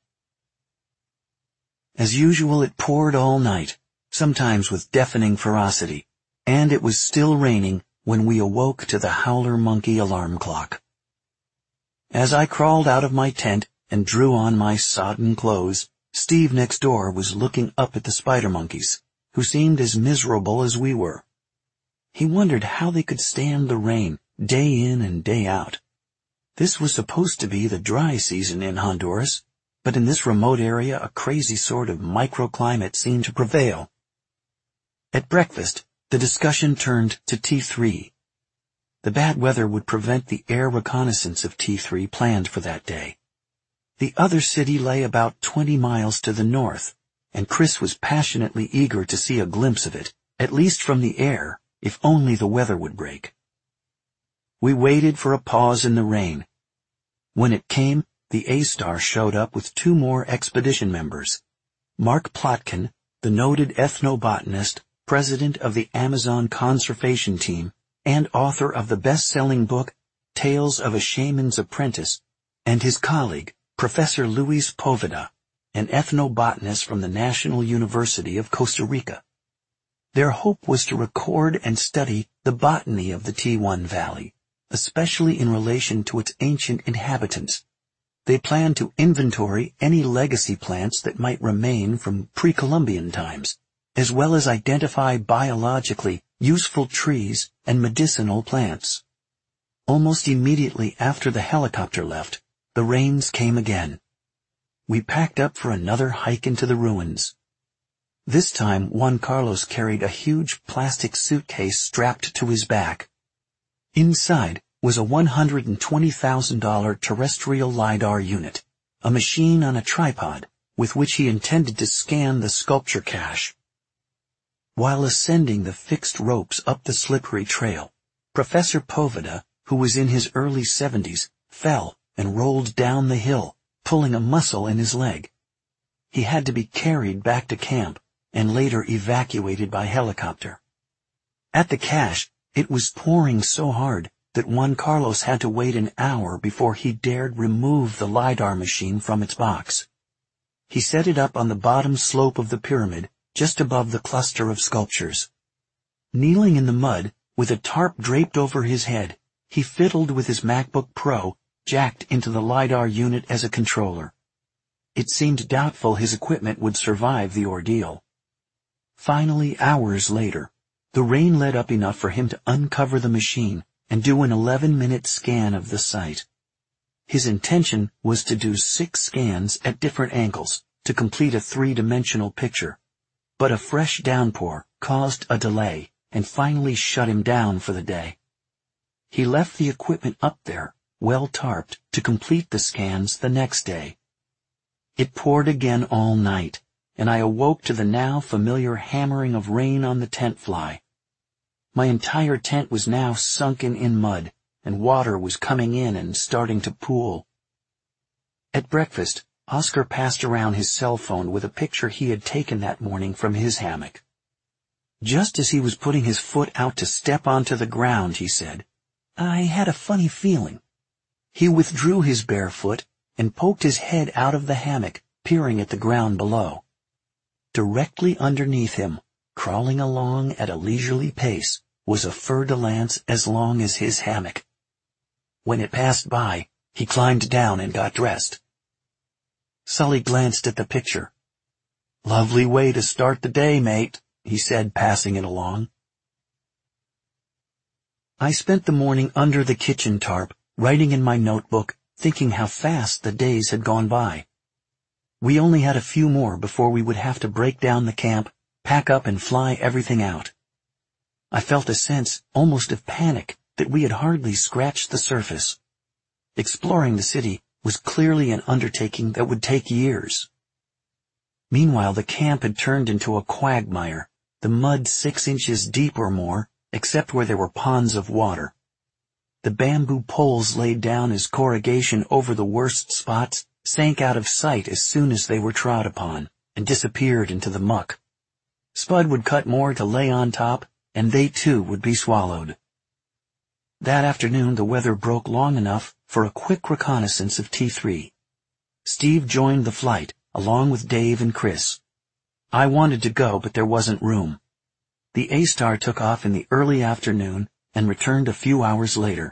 As usual, it poured all night, sometimes with deafening ferocity, and it was still raining when we awoke to the howler monkey alarm clock. As I crawled out of my tent and drew on my sodden clothes, Steve next door was looking up at the spider monkeys, who seemed as miserable as we were. He wondered how they could stand the rain, day in and day out. This was supposed to be the dry season in Honduras, but in this remote area a crazy sort of microclimate seemed to prevail. At breakfast, the discussion turned to T three. The bad weather would prevent the air reconnaissance of T three planned for that day. The other city lay about twenty miles to the north, and Chris was passionately eager to see a glimpse of it, at least from the air, if only the weather would break. We waited for a pause in the rain. When it came, the A-Star showed up with two more expedition members. Mark Plotkin, the noted ethnobotanist, president of the Amazon Conservation Team, and author of the best-selling book Tales of a Shaman's Apprentice, and his colleague, Professor Luis Poveda, an ethnobotanist from the National University of Costa Rica. Their hope was to record and study the botany of the T one Valley, especially in relation to its ancient inhabitants. They planned to inventory any legacy plants that might remain from pre-Columbian times, as well as identify biologically useful trees and medicinal plants. Almost immediately after the helicopter left, the rains came again. We packed up for another hike into the ruins. This time Juan Carlos carried a huge plastic suitcase strapped to his back. Inside was a one hundred twenty thousand dollars terrestrial LiDAR unit, a machine on a tripod with which he intended to scan the sculpture cache. While ascending the fixed ropes up the slippery trail, Professor Poveda, who was in his early seventies, fell and rolled down the hill, pulling a muscle in his leg. He had to be carried back to camp and later evacuated by helicopter. At the cache, it was pouring so hard that Juan Carlos had to wait an hour before he dared remove the LiDAR machine from its box. He set it up on the bottom slope of the pyramid, just above the cluster of sculptures. Kneeling in the mud, with a tarp draped over his head, he fiddled with his MacBook Pro, jacked into the LiDAR unit as a controller. It seemed doubtful his equipment would survive the ordeal. Finally, hours later, the rain let up enough for him to uncover the machine and do an eleven-minute scan of the site. His intention was to do six scans at different angles to complete a three-dimensional picture, but a fresh downpour caused a delay and finally shut him down for the day. He left the equipment up there, well tarped, to complete the scans the next day. It poured again all night, and I awoke to the now familiar hammering of rain on the tent fly. My entire tent was now sunken in mud, and water was coming in and starting to pool. At breakfast, Oscar passed around his cell phone with a picture he had taken that morning from his hammock. Just as he was putting his foot out to step onto the ground, he said, "I had a funny feeling." He withdrew his bare foot and poked his head out of the hammock, peering at the ground below. Directly underneath him, crawling along at a leisurely pace, was a fer-de-lance as long as his hammock. When it passed by, he climbed down and got dressed. Sully glanced at the picture. "Lovely way to start the day, mate," he said, passing it along. I spent the morning under the kitchen tarp, writing in my notebook, thinking how fast the days had gone by. We only had a few more before we would have to break down the camp, pack up and fly everything out. I felt a sense, almost of panic, that we had hardly scratched the surface. Exploring the city was clearly an undertaking that would take years. Meanwhile, the camp had turned into a quagmire, the mud six inches deep or more, except where there were ponds of water. The bamboo poles laid down as corrugation over the worst spots sank out of sight as soon as they were trod upon, and disappeared into the muck. Spud would cut more to lay on top, and they too would be swallowed. That afternoon the weather broke long enough for a quick reconnaissance of T three. Steve joined the flight, along with Dave and Chris. I wanted to go, but there wasn't room. The A-Star took off in the early afternoon and returned a few hours later.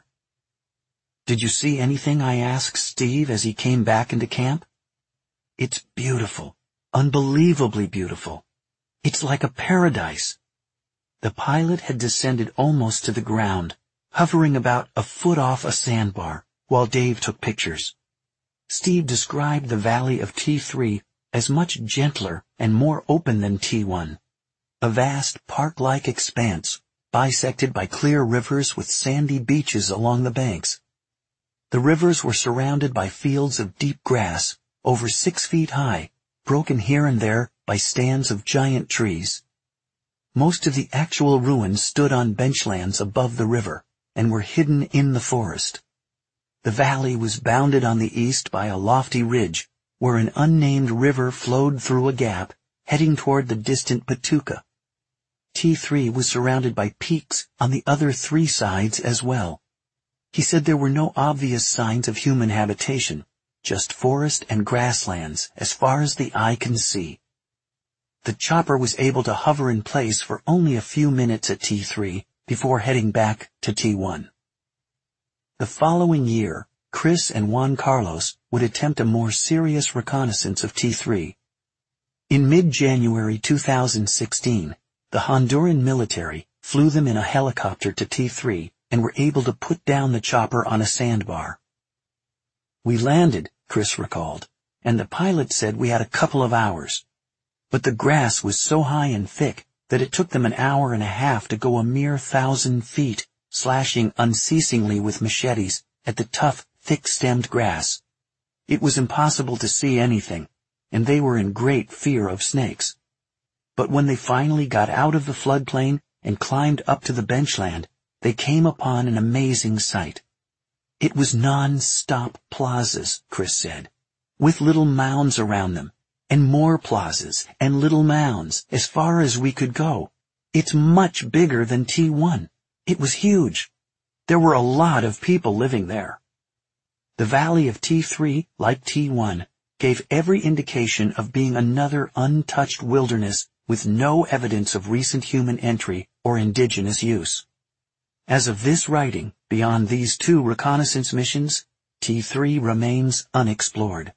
"Did you see anything?" I asked Steve as he came back into camp. "It's beautiful, unbelievably beautiful. It's like a paradise." The pilot had descended almost to the ground, hovering about a foot off a sandbar, while Dave took pictures. Steve described the valley of T three as much gentler and more open than T one, a vast park-like expanse, bisected by clear rivers with sandy beaches along the banks. The rivers were surrounded by fields of deep grass, over six feet high, broken here and there by stands of giant trees. Most of the actual ruins stood on benchlands above the river, and were hidden in the forest. The valley was bounded on the east by a lofty ridge, where an unnamed river flowed through a gap, heading toward the distant Patuca. T three was surrounded by peaks on the other three sides as well. He said there were no obvious signs of human habitation, just forest and grasslands as far as the eye can see. The chopper was able to hover in place for only a few minutes at T three before heading back to T one. The following year, Chris and Juan Carlos would attempt a more serious reconnaissance of T three. In mid-January two thousand sixteen, the Honduran military flew them in a helicopter to T three and were able to put down the chopper on a sandbar. "We landed," Chris recalled, "and the pilot said we had a couple of hours. but the grass was so high and thick that it took them an hour and a half to go a mere thousand feet, slashing unceasingly with machetes at the tough, thick-stemmed grass. It was impossible to see anything, and they were in great fear of snakes. But when they finally got out of the floodplain and climbed up to the benchland, they came upon an amazing sight. It was non-stop plazas, Chris said, with little mounds around them, and more plazas and little mounds as far as we could go. It's much bigger than T one. It was huge. There were a lot of people living there. The valley of T three, like T one, gave every indication of being another untouched wilderness with no evidence of recent human entry or indigenous use. As of this writing, beyond these two reconnaissance missions, T three remains unexplored.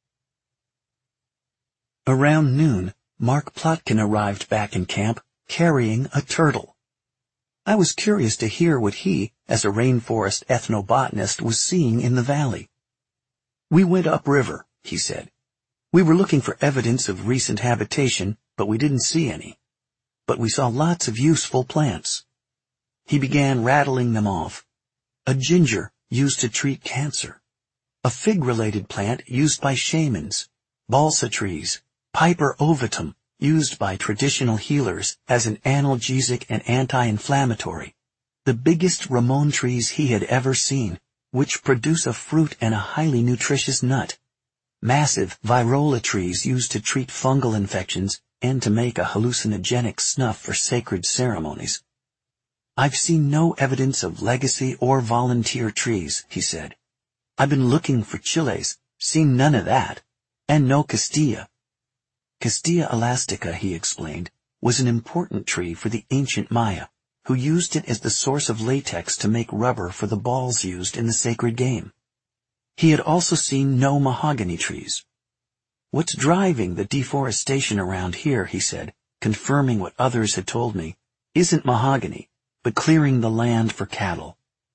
Around noon, Mark Plotkin arrived back in camp carrying a turtle. I was curious to hear what he, as a rainforest ethnobotanist, was seeing in the valley. "We went upriver," he said. "We were looking for evidence of recent habitation, but we didn't see any. But we saw lots of useful plants." He began rattling them off. A ginger used to treat cancer. A fig-related plant used by shamans. Balsa trees. Piper ovitum, used by traditional healers as an analgesic and anti-inflammatory. The biggest Ramon trees he had ever seen, which produce a fruit and a highly nutritious nut. Massive virola trees used to treat fungal infections and to make a hallucinogenic snuff for sacred ceremonies. "I've seen no evidence of legacy or volunteer trees," he said. "I've been looking for chiles, seen none of that, and no castilla." Castilla elastica, he explained, was an important tree for the ancient Maya, who used it as the source of latex to make rubber for the balls used in the sacred game. He had also seen no mahogany trees. "What's driving the deforestation around here," he said, confirming what others had told me, "isn't mahogany, but clearing the land for cattle."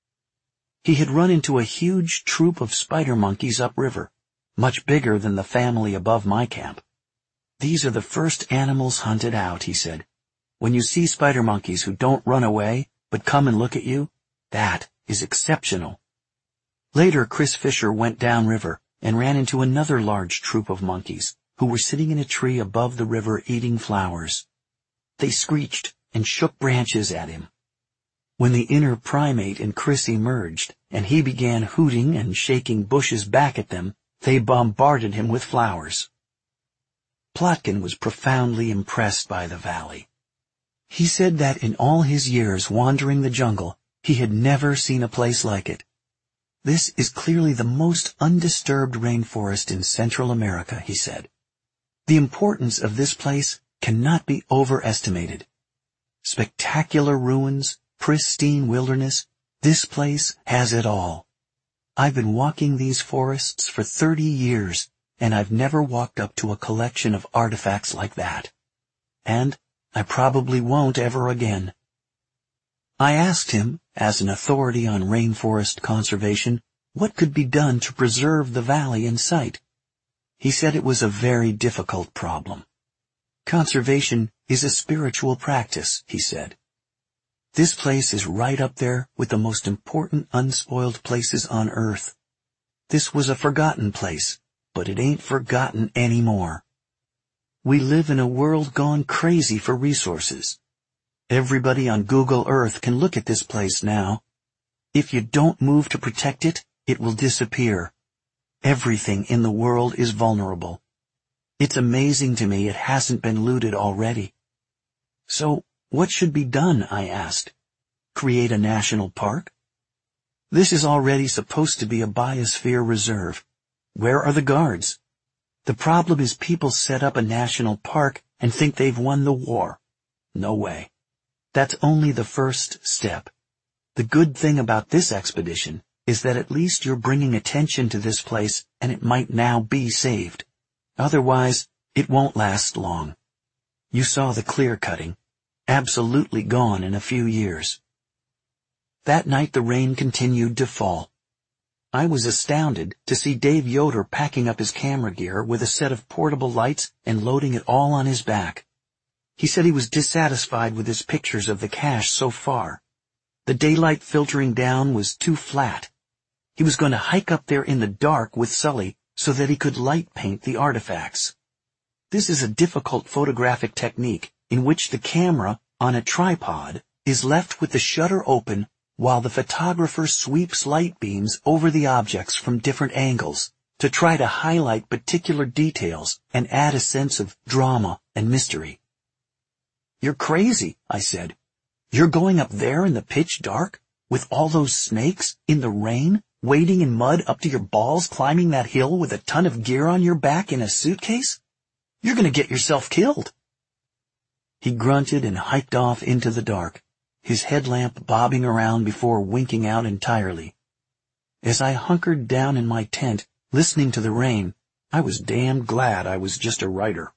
He had run into a huge troop of spider monkeys upriver, much bigger than the family above my camp. "These are the first animals hunted out," he said. "When you see spider monkeys who don't run away, but come and look at you, that is exceptional." Later, Chris Fisher went downriver and ran into another large troop of monkeys who were sitting in a tree above the river eating flowers. They screeched and shook branches at him. When the inner primate in Chris emerged and he began hooting and shaking bushes back at them, they bombarded him with flowers. Plotkin was profoundly impressed by the valley. He said that in all his years wandering the jungle, he had never seen a place like it. "This is clearly the most undisturbed rainforest in Central America," he said. "The importance of this place cannot be overestimated. Spectacular ruins, pristine wilderness, this place has it all. I've been walking these forests for thirty years, and I've never walked up to a collection of artifacts like that. And I probably won't ever again." I asked him, as an authority on rainforest conservation, what could be done to preserve the valley in sight. He said it was a very difficult problem. "Conservation is a spiritual practice," he said. "This place is right up there with the most important unspoiled places on Earth. This was a forgotten place, but it ain't forgotten anymore. We live in a world gone crazy for resources. Everybody on Google Earth can look at this place now. If you don't move to protect it, it will disappear. Everything in the world is vulnerable. It's amazing to me it hasn't been looted already." "So, what should be done?" I asked. "Create a national park?" "This is already supposed to be a biosphere reserve. Where are the guards? The problem is people set up a national park and think they've won the war. No way. That's only the first step. The good thing about this expedition is that at least you're bringing attention to this place and it might now be saved. Otherwise, it won't last long. You saw the clear-cutting. Absolutely gone in a few years." That night the rain continued to fall. I was astounded to see Dave Yoder packing up his camera gear with a set of portable lights and loading it all on his back. He said he was dissatisfied with his pictures of the cache so far. The daylight filtering down was too flat. He was going to hike up there in the dark with Sully so that he could light paint the artifacts. This is a difficult photographic technique in which the camera, on a tripod, is left with the shutter open while the photographer sweeps light beams over the objects from different angles to try to highlight particular details and add a sense of drama and mystery. "You're crazy," I said. "You're going up there in the pitch dark, with all those snakes, in the rain, wading in mud up to your balls climbing that hill with a ton of gear on your back in a suitcase? You're going to get yourself killed." He grunted and hiked off into the dark, his headlamp bobbing around before winking out entirely. As I hunkered down in my tent, listening to the rain, I was damned glad I was just a writer.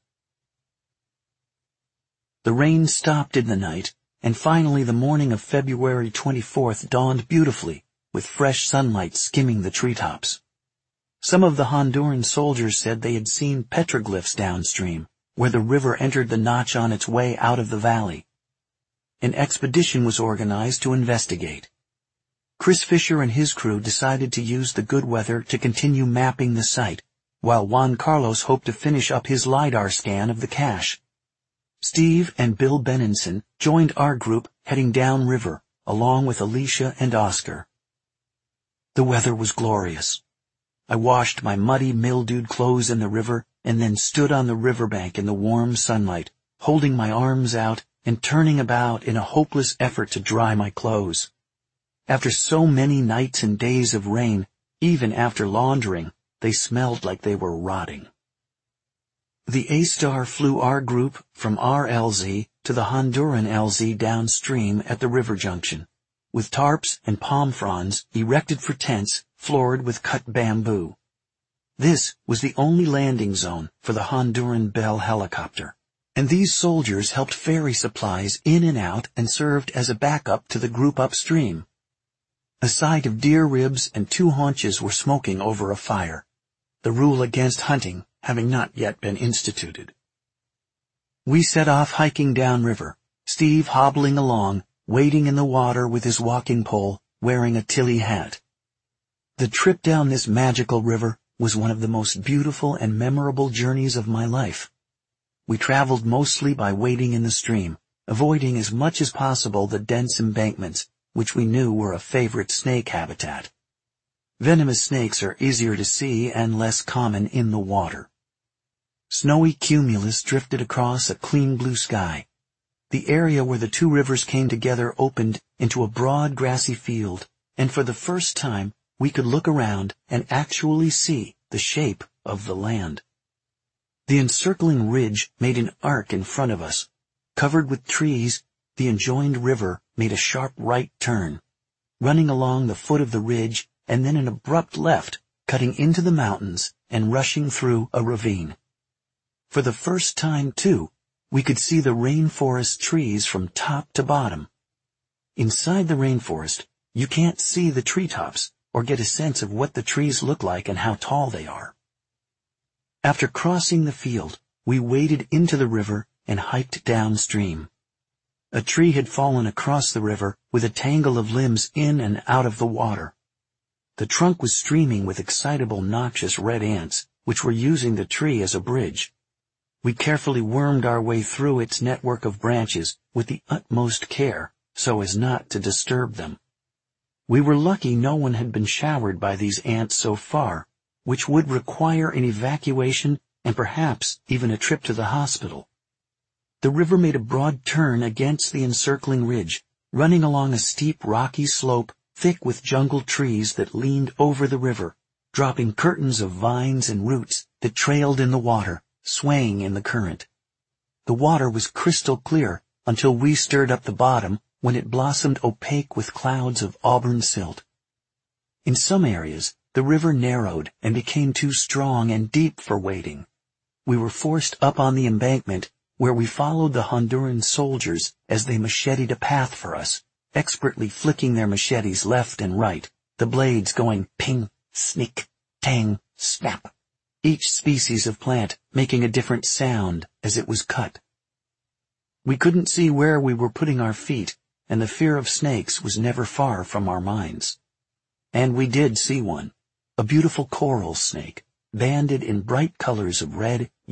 The rain stopped in the night, and finally the morning of February twenty-fourth dawned beautifully, with fresh sunlight skimming the treetops. Some of the Honduran soldiers said they had seen petroglyphs downstream, where the river entered the notch on its way out of the valley. An expedition was organized to investigate. Chris Fisher and his crew decided to use the good weather to continue mapping the site, while Juan Carlos hoped to finish up his LiDAR scan of the cache. Steve and Bill Benenson joined our group heading downriver, along with Alicia and Oscar. The weather was glorious. I washed my muddy, mildewed clothes in the river and then stood on the riverbank in the warm sunlight, holding my arms out and turning about in a hopeless effort to dry my clothes. After so many nights and days of rain, even after laundering, they smelled like they were rotting. The A-Star flew our group from our L Z to the Honduran L Z downstream at the river junction, with tarps and palm fronds erected for tents floored with cut bamboo. This was the only landing zone for the Honduran Bell helicopter, and these soldiers helped ferry supplies in and out and served as a backup to the group upstream. A side of deer ribs and two haunches were smoking over a fire, the rule against hunting having not yet been instituted. We set off hiking downriver, Steve hobbling along, wading in the water with his walking pole, wearing a Tilly hat. The trip down this magical river was one of the most beautiful and memorable journeys of my life. We traveled mostly by wading in the stream, avoiding as much as possible the dense embankments, which we knew were a favorite snake habitat. Venomous snakes are easier to see and less common in the water. Snowy cumulus drifted across a clean blue sky. The area where the two rivers came together opened into a broad grassy field, and for the first time we could look around and actually see the shape of the land. The encircling ridge made an arc in front of us. Covered with trees, the enjoined river made a sharp right turn, running along the foot of the ridge and then an abrupt left, cutting into the mountains and rushing through a ravine. For the first time, too, we could see the rainforest trees from top to bottom. Inside the rainforest, you can't see the treetops or get a sense of what the trees look like and how tall they are. After crossing the field, we waded into the river and hiked downstream. A tree had fallen across the river with a tangle of limbs in and out of the water. The trunk was streaming with excitable, noxious red ants, which were using the tree as a bridge. We carefully wormed our way through its network of branches with the utmost care so as not to disturb them. We were lucky no one had been showered by these ants so far, which would require an evacuation and perhaps even a trip to the hospital. The river made a broad turn against the encircling ridge, running along a steep rocky slope thick with jungle trees that leaned over the river, dropping curtains of vines and roots that trailed in the water, swaying in the current. The water was crystal clear until we stirred up the bottom, when it blossomed opaque with clouds of auburn silt. In some areas, the river narrowed and became too strong and deep for wading. We were forced up on the embankment, where we followed the Honduran soldiers as they macheted a path for us, expertly flicking their machetes left and right, the blades going ping, snick, tang, snap, each species of plant making a different sound as it was cut. We couldn't see where we were putting our feet, and the fear of snakes was never far from our minds. And we did see one, a beautiful coral snake, banded in bright colors of red,